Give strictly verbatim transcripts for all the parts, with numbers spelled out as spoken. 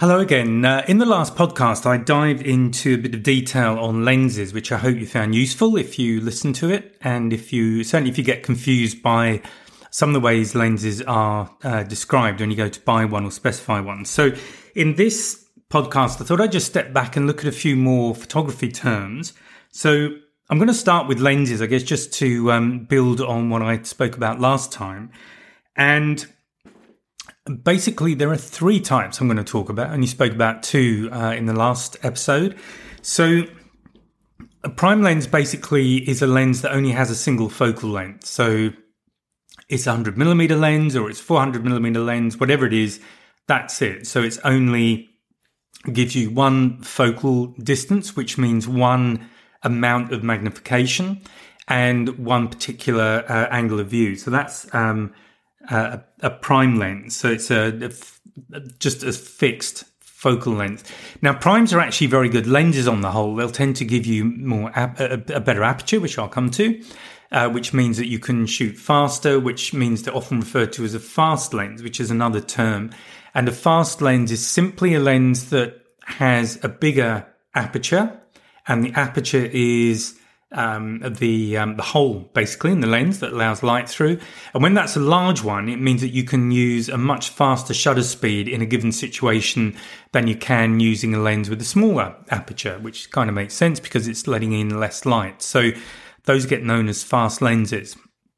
Hello again. Uh, in the last podcast, I dived into a bit of detail on lenses, which I hope you found useful if you listen to it. And if you, certainly if you get confused by some of the ways lenses are uh, described when you go to buy one or specify one. So in this podcast, I thought I'd just step back and look at a few more photography terms. So I'm going to start with lenses, I guess, just to um, build on what I spoke about last time. And basically, there are three types I'm going to talk about, and you spoke about two uh, in the last episode. So a prime lens basically is a lens that only has a single focal length. So it's a one hundred millimeter lens or it's four hundred millimeter lens, whatever it is, that's it. So it's only gives you one focal distance, which means one amount of magnification and one particular uh, angle of view. So that's um Uh, a, a prime lens, so it's a, a just a fixed focal length. Now, primes are actually very good lenses on the whole. They'll tend to give you more ap- a, a better aperture, which I'll come to, uh, which means that you can shoot faster, which means they're often referred to as a fast lens, which is another term. And a fast lens is simply a lens that has a bigger aperture, and the aperture is Um, the um, the hole basically in the lens that allows light through. And when that's a large one, it means that you can use a much faster shutter speed in a given situation than you can using a lens with a smaller aperture, which kind of makes sense because it's letting in less light. So those get known as fast lenses.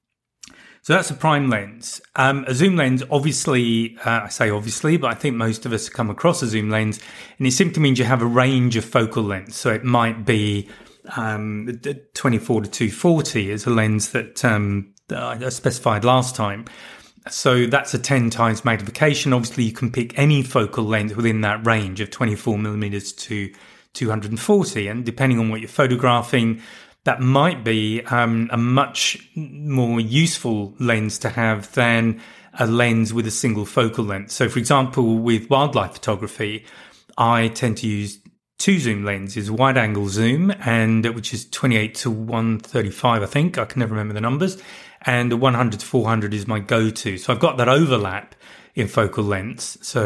So that's a prime lens. Um, a zoom lens, obviously, uh, I say obviously, but I think most of us come across a zoom lens, and it simply means you have a range of focal lengths. So it might be Um, twenty-four to two forty is a lens that um, I specified last time. So that's a ten times magnification. Obviously, you can pick any focal length within that range of twenty-four millimeters to two hundred forty. And depending on what you're photographing, that might be um, a much more useful lens to have than a lens with a single focal length. So, for example, with wildlife photography, I tend to use two zoom lenses, wide angle zoom, and which is twenty-eight to one thirty-five, I think. I can never remember the numbers. And the one hundred to four hundred is my go-to. So I've got that overlap in focal lengths. So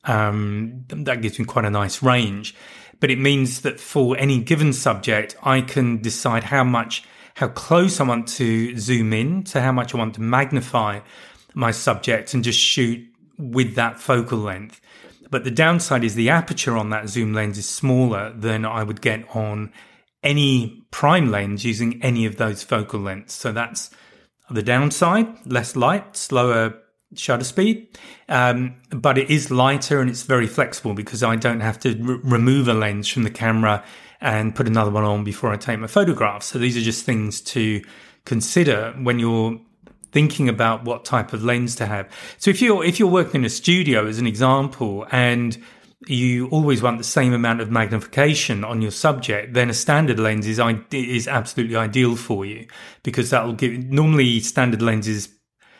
um, that gives me quite a nice range. But it means that for any given subject, I can decide how much, how close I want to zoom in to how much I want to magnify my subject and just shoot with that focal length. But the downside is the aperture on that zoom lens is smaller than I would get on any prime lens using any of those focal lengths. So that's the downside, less light, slower shutter speed. Um, but it is lighter and it's very flexible because I don't have to r- remove a lens from the camera and put another one on before I take my photographs. So these are just things to consider when you're thinking about what type of lens to have. So if you're if you're working in a studio, as an example, and you always want the same amount of magnification on your subject, then a standard lens is is absolutely ideal for you, because that will give. Normally, standard lenses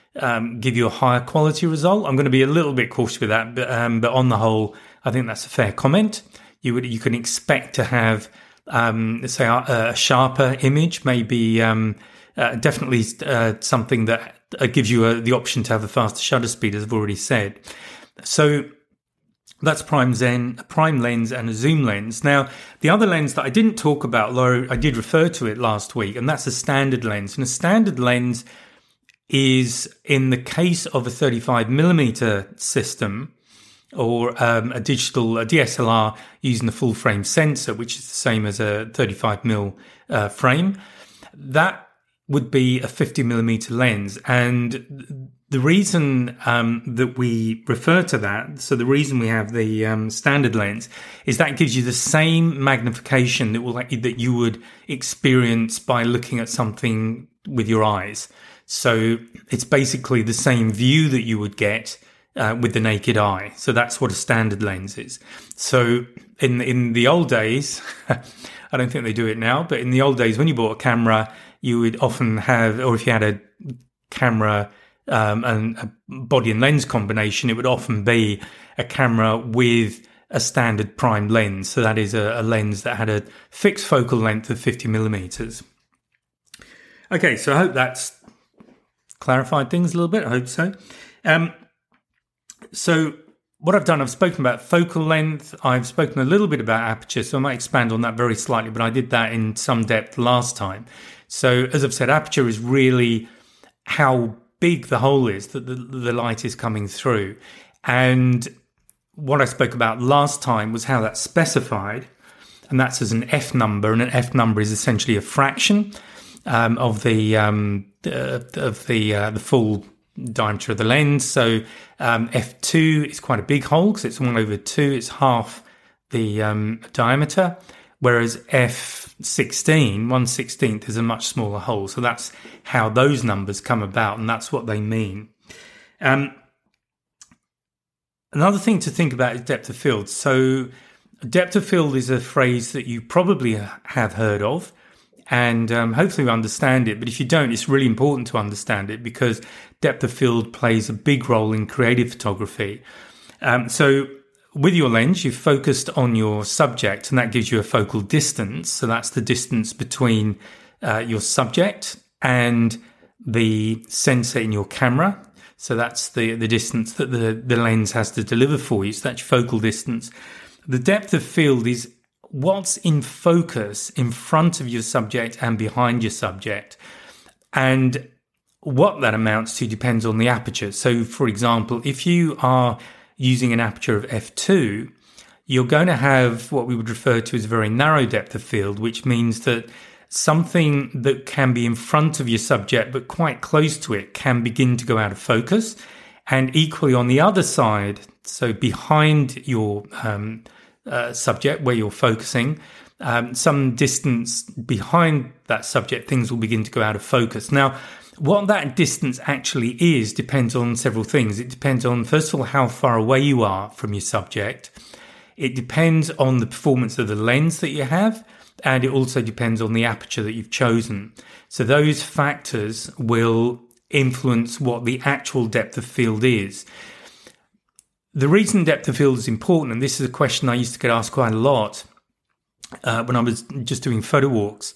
um, give you a higher quality result. I'm going to be a little bit cautious with that, but um, but on the whole, I think that's a fair comment. You would you can expect to have um, say a, a sharper image, maybe. Um, Uh, definitely uh, something that uh, gives you a, the option to have a faster shutter speed, as I've already said. So that's prime zen, a prime lens and a zoom lens. Now, the other lens that I didn't talk about, although I did refer to it last week, and that's a standard lens. And a standard lens is, in the case of a thirty-five millimeter system or um, a digital a D S L R using a full frame sensor, which is the same as a thirty-five mil uh, frame, that would be a fifty millimeter lens. And the reason um, that we refer to that, so the reason we have the um, standard lens, is that gives you the same magnification that will that you would experience by looking at something with your eyes. So it's basically the same view that you would get uh, with the naked eye. So that's what a standard lens is. So in in the old days, I don't think they do it now, but in the old days when you bought a camera, you would often have, or if you had a camera um, and a body and lens combination, it would often be a camera with a standard prime lens. So that is a, a lens that had a fixed focal length of fifty millimeters. Okay, so I hope that's clarified things a little bit. I hope so. Um, so what I've done, I've spoken about focal length. I've spoken a little bit about aperture, so I might expand on that very slightly, but I did that in some depth last time. So as I've said, aperture is really how big the hole is that the, the light is coming through. And what I spoke about last time was how that's specified, and that's as an F number, and an F number is essentially a fraction um, of the um, uh, of the uh, the full diameter of the lens. So um, F two is quite a big hole because it's one over two. It's half the um, diameter, whereas F sixteen, one sixteenth, is a much smaller hole. So that's how those numbers come about, and that's what they mean. Um, another thing to think about is depth of field. So depth of field is a phrase that you probably have heard of, and um, hopefully you understand it. But if you don't, it's really important to understand it because depth of field plays a big role in creative photography. Um, so with your lens, you've focused on your subject, and that gives you a focal distance. So that's the distance between uh, your subject and the sensor in your camera. So that's the, the distance that the, the lens has to deliver for you. So that's your focal distance. The depth of field is what's in focus in front of your subject and behind your subject. And what that amounts to depends on the aperture. So, for example, if you are using an aperture of f two, you're going to have what we would refer to as a very narrow depth of field, which means that something that can be in front of your subject but quite close to it can begin to go out of focus. And equally on the other side, so behind your um, uh, subject where you're focusing, um, some distance behind that subject, things will begin to go out of focus. Now, what that distance actually is depends on several things. It depends on, first of all, how far away you are from your subject. It depends on the performance of the lens that you have, and it also depends on the aperture that you've chosen. So those factors will influence what the actual depth of field is. The reason depth of field is important, and this is a question I used to get asked quite a lot uh, when I was just doing photo walks,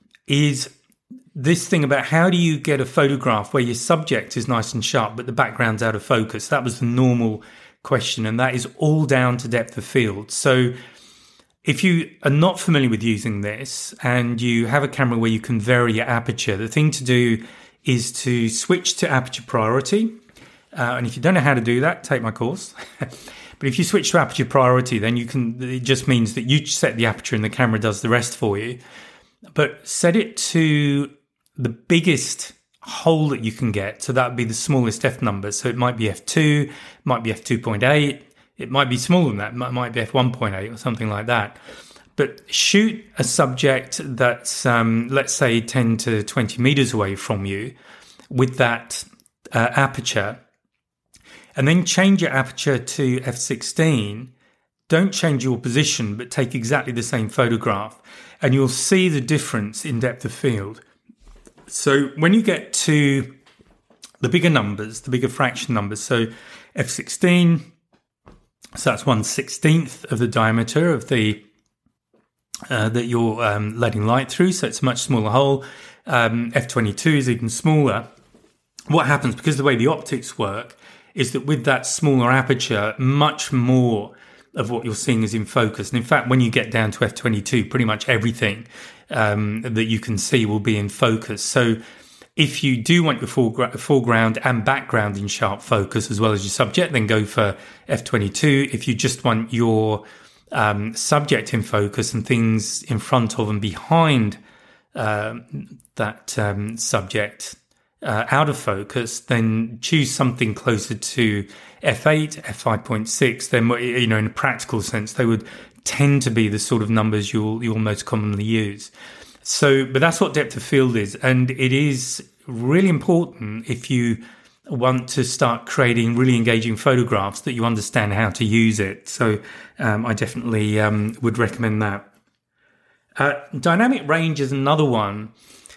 is this thing about how do you get a photograph where your subject is nice and sharp but the background's out of focus? That was the normal question, and that is all down to depth of field. So if you are not familiar with using this and you have a camera where you can vary your aperture, the thing to do is to switch to aperture priority. Uh, and if you don't know how to do that, take my course. But if you switch to aperture priority, then you can, it just means that you set the aperture and the camera does the rest for you. But set it to the biggest hole that you can get. So that would be the smallest F number. So it might be f two, might be f two point eight. It might be smaller than that. It might be f one point eight or something like that. But shoot a subject that's, um, let's say, ten to twenty meters away from you with that uh, aperture. And then change your aperture to f sixteen. Don't change your position, but take exactly the same photograph. And you'll see the difference in depth of field. So when you get to the bigger numbers, the bigger fraction numbers, so f sixteen, so that's one sixteenth of the diameter of the uh, that you're um, letting light through, so it's a much smaller hole. Um, f twenty-two is even smaller. What happens, because the way the optics work, is that with that smaller aperture, much more of what you're seeing is in focus. And in fact, when you get down to f twenty-two, pretty much everything um, that you can see will be in focus. So if you do want your foregra- foreground and background in sharp focus as well as your subject, then go for f twenty-two. If you just want your um, subject in focus and things in front of and behind uh, that um, subject uh, out of focus, then choose something closer to f eight, f five point six. Then, you know, in a practical sense, they would tend to be the sort of numbers you'll you'll most commonly use. So, but that's what depth of field is, and it is really important if you want to start creating really engaging photographs that you understand how to use it. So, um, I definitely um, would recommend that. Uh, dynamic range is another one.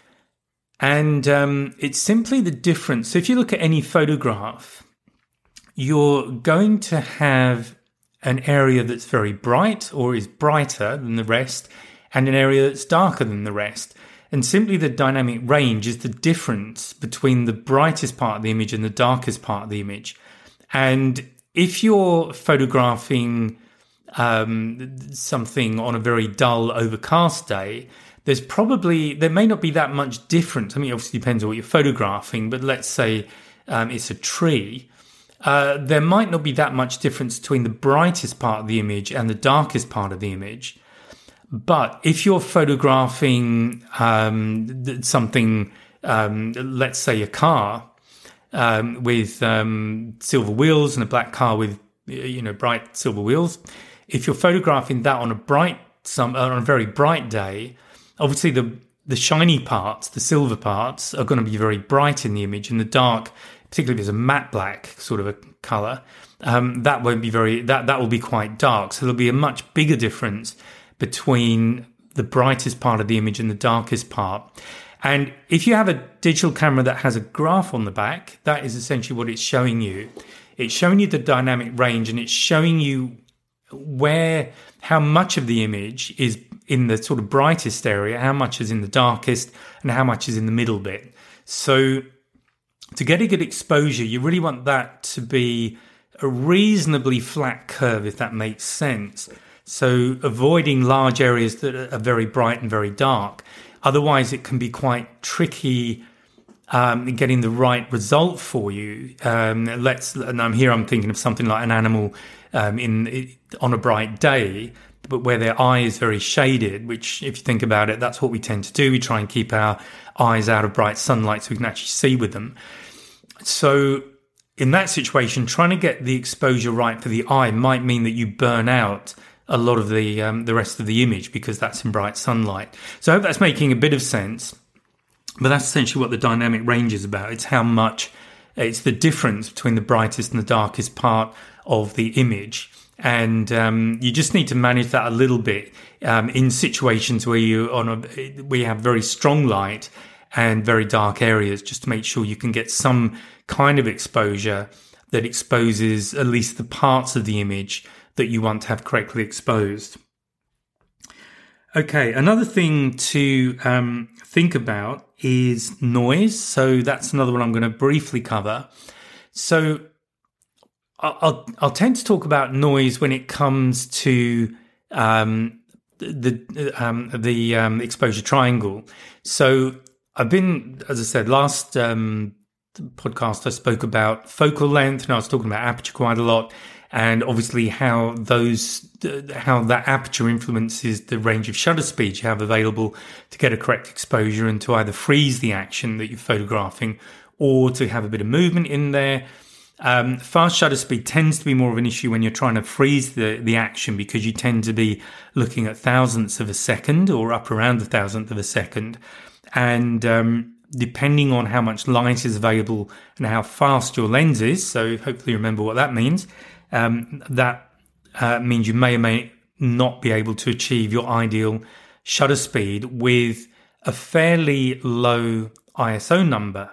And um, it's simply the difference. So if you look at any photograph, you're going to have an area that's very bright or is brighter than the rest, and an area that's darker than the rest. And simply the dynamic range is the difference between the brightest part of the image and the darkest part of the image. And if you're photographing um, something on a very dull, overcast day, there's probably, there may not be that much difference. I mean, it obviously depends on what you're photographing, but let's say um, it's a tree. Uh, there might not be that much difference between the brightest part of the image and the darkest part of the image. But if you're photographing um, something, um, let's say a car um, with um, silver wheels and a black car with, you know, bright silver wheels, if you're photographing that on a bright, some on a very bright day, obviously the the shiny parts, the silver parts, are going to be very bright in the image, and the dark, particularly if it's a matte black sort of a color, um, that won't be very, that, that will be quite dark. So there'll be a much bigger difference between the brightest part of the image and the darkest part. And if you have a digital camera that has a graph on the back, that is essentially what it's showing you. It's showing you the dynamic range, and it's showing you where, how much of the image is in the sort of brightest area, how much is in the darkest, and how much is in the middle bit. So to get a good exposure, you really want that to be a reasonably flat curve, if that makes sense. So avoiding large areas that are very bright and very dark. Otherwise, it can be quite tricky um, in getting the right result for you. Um, let's, and I'm here, I'm thinking of something like an animal um, in on a bright day, but where their eye is very shaded, which, if you think about it, that's what we tend to do. We try and keep our eyes out of bright sunlight so we can actually see with them. So in that situation, trying to get the exposure right for the eye might mean that you burn out a lot of the um, the rest of the image because that's in bright sunlight. So I hope that's making a bit of sense. But that's essentially what the dynamic range is about. It's how much, it's the difference between the brightest and the darkest part of the image. And um, you just need to manage that a little bit um, in situations where you on a where you have very strong light and very dark areas, just to make sure you can get some kind of exposure that exposes at least the parts of the image that you want to have correctly exposed. Okay, another thing to um, think about is noise. So that's another one I'm going to briefly cover. So I'll, I'll tend to talk about noise when it comes to um, the um, the um, exposure triangle. So I've been, as I said, last um, podcast I spoke about focal length, and I was talking about aperture quite a lot, and obviously how those how that aperture influences the range of shutter speed you have available to get a correct exposure and to either freeze the action that you're photographing or to have a bit of movement in there. Um, fast shutter speed tends to be more of an issue when you're trying to freeze the, the action, because you tend to be looking at thousandths of a second or up around a thousandth of a second. And um, depending on how much light is available and how fast your lens is, so hopefully you remember what that means, um, that uh, means you may or may not be able to achieve your ideal shutter speed with a fairly low I S O number.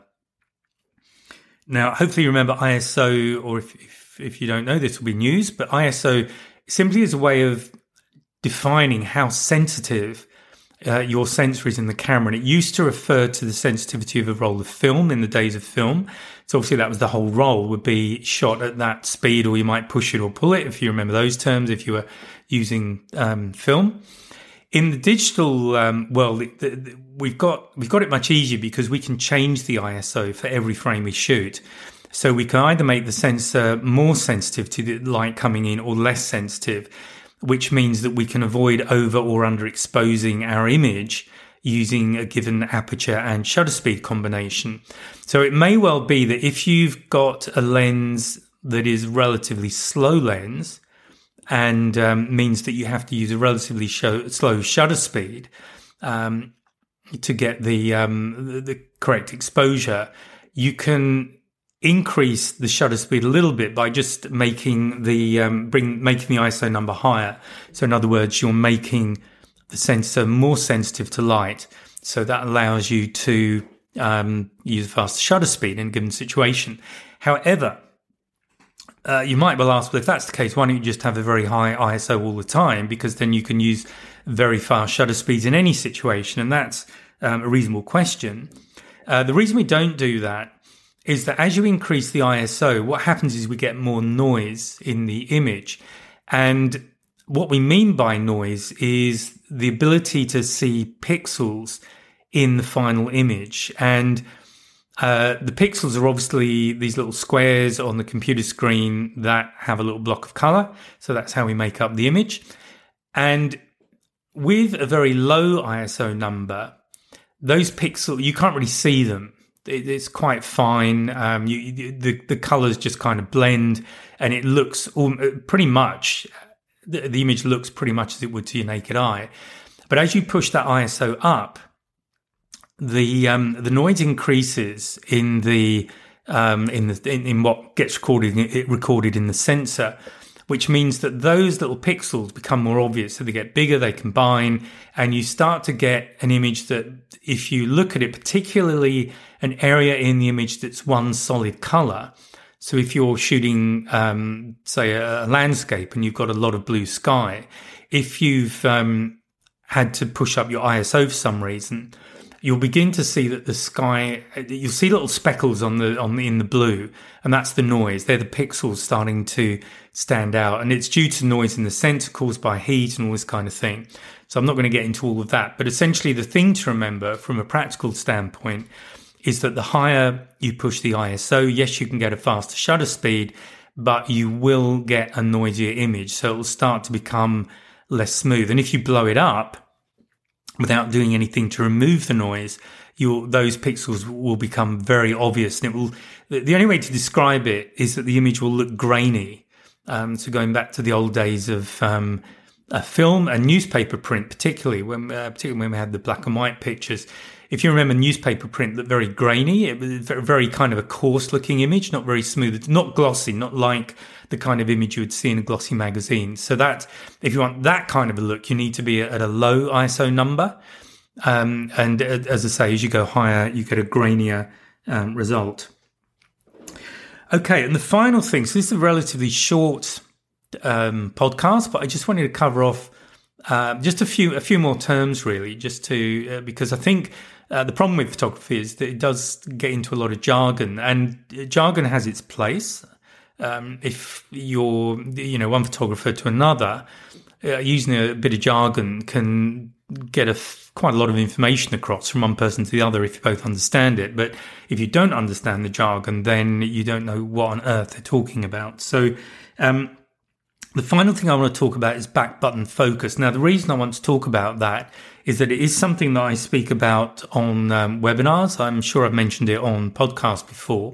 Now, hopefully you remember I S O, or if, if, if you don't know, this will be news, but I S O simply is a way of defining how sensitive uh, your sensor is in the camera. And it used to refer to the sensitivity of a roll of film in the days of film. So obviously that was the whole roll would be shot at that speed, or you might push it or pull it, if you remember those terms, if you were using um, film. In the digital um, world, it, the, the, we've got we've got it much easier because we can change the I S O for every frame we shoot. So we can either make the sensor more sensitive to the light coming in or less sensitive, which means that we can avoid over or underexposing our image using a given aperture and shutter speed combination. So it may well be that if you've got a lens that is relatively slow lens, and um, means that you have to use a relatively show, slow shutter speed um, to get the, um, the the correct exposure, you can increase the shutter speed a little bit by just making the um, bring making the I S O number higher. So in other words, you're making the sensor more sensitive to light. So that allows you to um, use a faster shutter speed in a given situation. However, Uh, you might well ask, well, if that's the case, why don't you just have a very high I S O all the time? Because then you can use very fast shutter speeds in any situation. And that's um, a reasonable question. Uh, the reason we don't do that is that as you increase the I S O, what happens is we get more noise in the image. And what we mean by noise is the ability to see pixels in the final image. And uh, the pixels are obviously these little squares on the computer screen that have a little block of color. So that's how we make up the image. And with a very low I S O number, those pixels, you can't really see them. It, it's quite fine. Um, you, the, the colors just kind of blend, and it looks all, pretty much, the, the image looks pretty much as it would to your naked eye. But as you push that I S O up, the um, the noise increases in the um, in the in, in what gets recorded it recorded in the sensor, which means that those little pixels become more obvious. So they get bigger, they combine, and you start to get an image that, if you look at it, particularly an area in the image that's one solid color. So if you're shooting, um, say, a, a landscape and you've got a lot of blue sky, if you've um, had to push up your I S O for some reason, you'll begin to see that the sky, you'll see little speckles on the, on the, in the blue, and that's the noise. They're the pixels starting to stand out. And it's due to noise in the sensor caused by heat and all this kind of thing. So I'm not going to get into all of that. But essentially the thing to remember from a practical standpoint is that the higher you push the I S O, yes, you can get a faster shutter speed, but you will get a noisier image. So it will start to become less smooth. And if you blow it up, without doing anything to remove the noise, you'll, those pixels will become very obvious. And it will, the only way to describe it is that the image will look grainy. Um, so going back to the old days of, um, a film and newspaper print, particularly when, uh, particularly when we had the black and white pictures. If you remember, newspaper print looked very grainy. It was very, very kind of a coarse looking image, not very smooth, not glossy, not like the kind of image you would see in a glossy magazine. So that, if you want that kind of a look, you need to be at a low I S O number. Um, and as I say, as you go higher, you get a grainier um, result. Okay, and the final thing, so this is a relatively short um, podcast, but I just wanted to cover off uh, just a few a few more terms, really, just to uh, because I think uh, the problem with photography is that it does get into a lot of jargon, and jargon has its place. Um, if you're, you know, one photographer to another, uh, using a bit of jargon can get a f- quite a lot of information across from one person to the other if you both understand it. But if you don't understand the jargon, then you don't know what on earth they're talking about. So um, the final thing I want to talk about is back button focus. Now, the reason I want to talk about that is that it is something that I speak about on um, webinars. I'm sure I've mentioned it on podcasts before.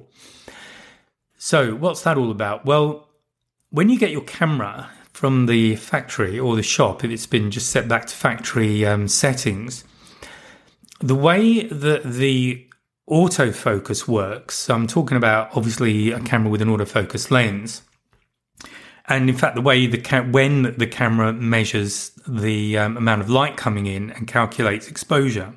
So what's that all about? Well, when you get your camera from the factory or the shop, if it's been just set back to factory um, settings, the way that the autofocus works, so I'm talking about obviously a camera with an autofocus lens, and in fact the way the ca- when the camera measures the um, amount of light coming in and calculates exposure,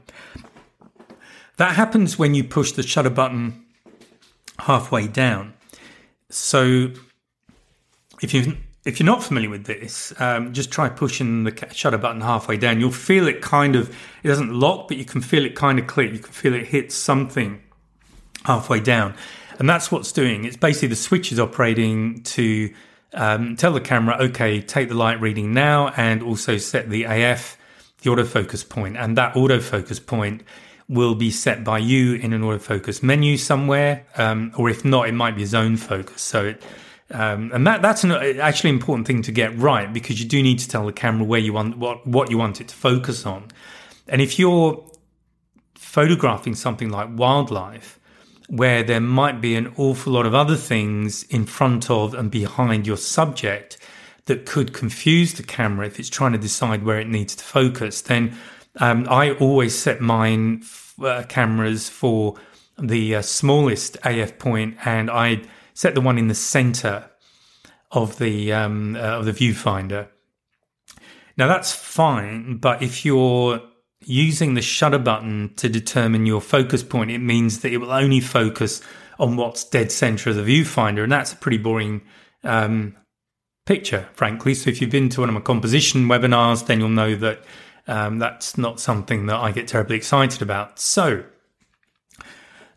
that happens when you push the shutter button halfway down. So if you if you're not familiar with this, um, just try pushing the shutter button halfway down. You'll feel it kind of, it doesn't lock, but you can feel it kind of click. You can feel it hit something halfway down. And that's what's doing. It's basically the switch is operating to um, tell the camera, okay, take the light reading now, and also set the A F, the autofocus point. And that autofocus point will be set by you in an autofocus menu somewhere, um, or if not, it might be a zone focus. So, it, um, and that that's an actually important thing to get right, because you do need to tell the camera where you want what what you want it to focus on. And if you're photographing something like wildlife, where there might be an awful lot of other things in front of and behind your subject that could confuse the camera if it's trying to decide where it needs to focus, then Um, I always set mine uh, cameras for the uh, smallest A F point, and I set the one in the center of the um, uh, of the viewfinder. Now that's fine, but if you're using the shutter button to determine your focus point, it means that it will only focus on what's dead center of the viewfinder, and that's a pretty boring um, picture, frankly. So if you've been to one of my composition webinars, then you'll know that Um, that's not something that I get terribly excited about. So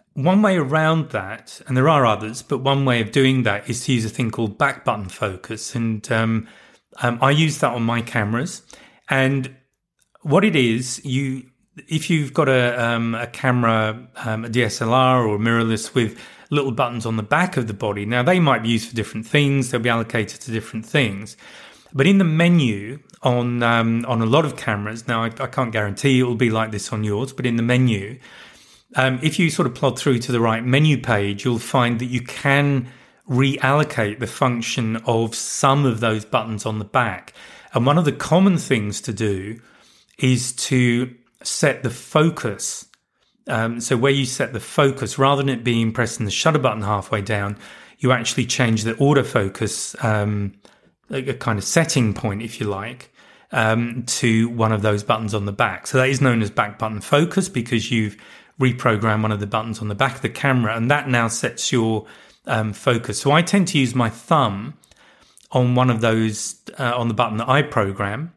one way around that, and there are others, but one way of doing that is to use a thing called back button focus. And um, um, I use that on my cameras. And what it is, you if you've got a, um, a camera, um, a D S L R or mirrorless with little buttons on the back of the body, now they might be used for different things. They'll be allocated to different things. But in the menu on um, on a lot of cameras, now I, I can't guarantee it will be like this on yours, but in the menu, Um, if you sort of plod through to the right menu page, you'll find that you can reallocate the function of some of those buttons on the back. And one of the common things to do is to set the focus. Um, so where you set the focus, rather than it being pressing the shutter button halfway down, you actually change the autofocus, um, a, a kind of setting point, if you like, um, to one of those buttons on the back. So that is known as back button focus because you've reprogram one of the buttons on the back of the camera, and that now sets your um, focus. So I tend to use my thumb on one of those, uh, on the button that I program.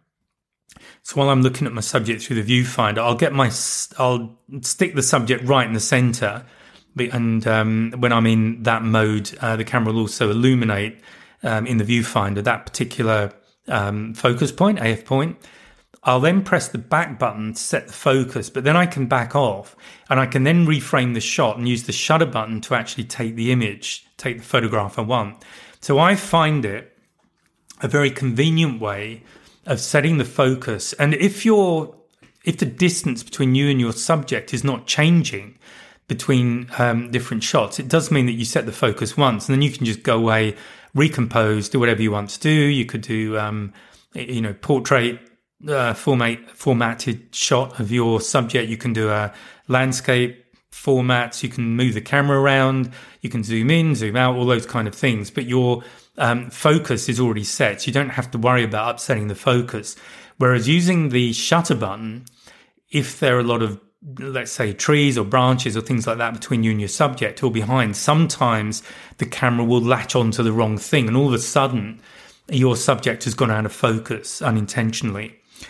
So while I'm looking at my subject through the viewfinder, I'll get my, I'll stick the subject right in the center. And um, when I'm in that mode, uh, the camera will also illuminate um, in the viewfinder that particular um, focus point, A F point. I'll then press the back button to set the focus, but then I can back off and I can then reframe the shot and use the shutter button to actually take the image, take the photograph I want. So I find it a very convenient way of setting the focus. And if you're, if the distance between you and your subject is not changing between um, different shots, it does mean that you set the focus once and then you can just go away, recompose, do whatever you want to do. You could do, um, you know, portrait, Uh, format formatted shot of your subject. You can do a landscape formats. You can move the camera around. You can zoom in, zoom out, all those kind of things. But your um, focus is already set. So you don't have to worry about upsetting the focus. Whereas using the shutter button, if there are a lot of, let's say, trees or branches or things like that between you and your subject or behind, sometimes the camera will latch onto the wrong thing. And all of a sudden, your subject has gone out of focus unintentionally.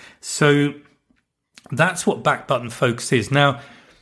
So that's what back button focus is. Now,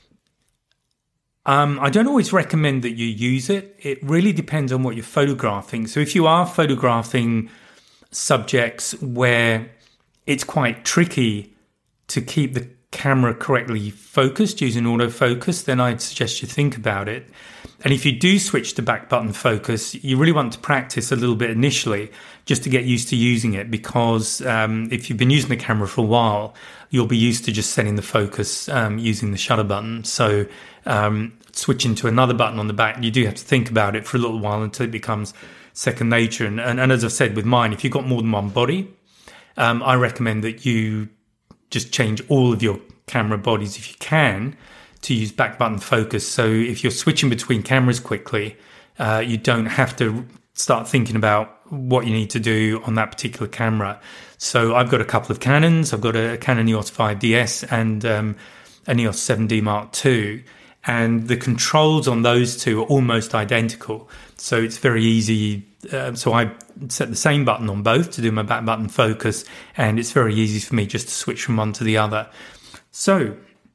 um, I don't always recommend that you use it. It really depends on what you're photographing. So if you are photographing subjects where it's quite tricky to keep the camera correctly focused using autofocus, then I'd suggest you think about it. And if you do switch to back button focus, you really want to practice a little bit initially just to get used to using it, because um, if you've been using the camera for a while, you'll be used to just setting the focus um, using the shutter button. So um, switching to another button on the back, you do have to think about it for a little while until it becomes second nature. And, and, and as I've said with mine, if you've got more than one body, um, I recommend that you just change all of your camera bodies if you can to use back button focus. So if you're switching between cameras quickly, uh, you don't have to start thinking about what you need to do on that particular camera. So I've got a couple of Canons. I've got a Canon E O S five D S and um, an E O S seven D Mark two. And the controls on those two are almost identical. So it's very easy. Uh, so I set the same button on both to do my back button focus. And it's very easy for me just to switch from one to the other. So,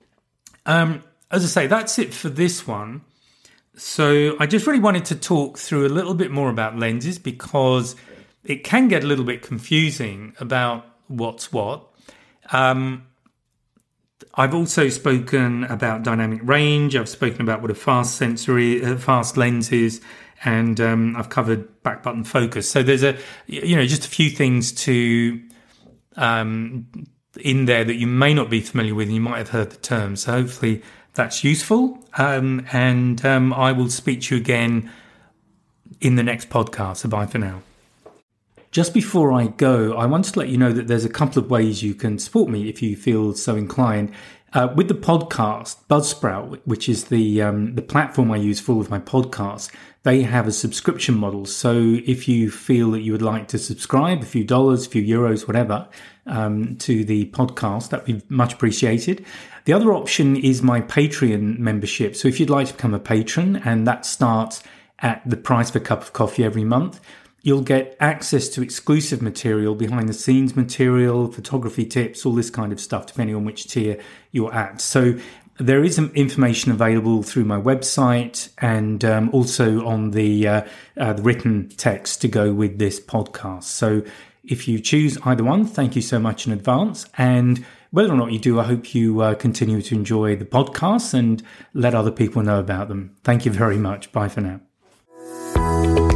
um, as I say, that's it for this one. So I just really wanted to talk through a little bit more about lenses, because it can get a little bit confusing about what's what. Um, I've also spoken about dynamic range. I've spoken about what a fast sensor is, a fast lens is, and um, I've covered back button focus. So there's a, you know, just a few things to um, in there that you may not be familiar with, and you might have heard the term. So hopefully that's useful. Um, and um, I will speak to you again in the next podcast. So bye for now. Just before I go, I want to let you know that there's a couple of ways you can support me if you feel so inclined. Uh, with the podcast, Buzzsprout, which is the um, the platform I use for all of my podcasts, they have a subscription model. So if you feel that you would like to subscribe, a few dollars, a few euros, whatever, um, to the podcast, that would be much appreciated. The other option is my Patreon membership. So if you'd like to become a patron, and that starts at the price of a cup of coffee every month, you'll get access to exclusive material, behind the scenes material, photography tips, all this kind of stuff, depending on which tier you're at. So There is some information available through my website and um, also on the, uh, uh, the written text to go with this podcast. So if you choose either one, thank you so much in advance. And whether or not you do, I hope you uh, continue to enjoy the podcasts and let other people know about them. Thank you very much. Bye for now.